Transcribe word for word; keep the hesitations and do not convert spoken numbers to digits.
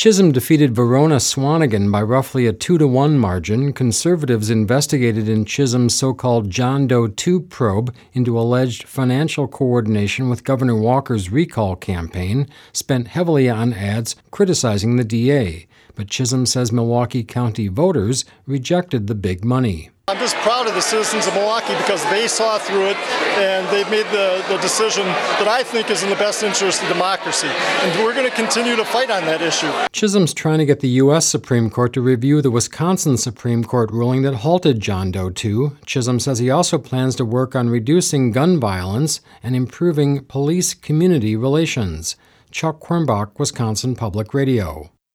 Chisholm defeated Verona Swanigan by roughly a two to one margin. Conservatives investigated in Chisholm's so-called John Doe two probe into alleged financial coordination with Governor Walker's recall campaign, spent heavily on ads criticizing the D A. But Chisholm says Milwaukee County voters rejected the big money. I'm just proud of the citizens of Milwaukee because they saw through it and they've made the, the decision that I think is in the best interest of democracy. And we're going to continue to fight on that issue. Chisholm's trying to get the U S Supreme Court to review the Wisconsin Supreme Court ruling that halted John Doe two. Chisholm says he also plans to work on reducing gun violence and improving police-community relations. Chuck Quirmbach, Wisconsin Public Radio.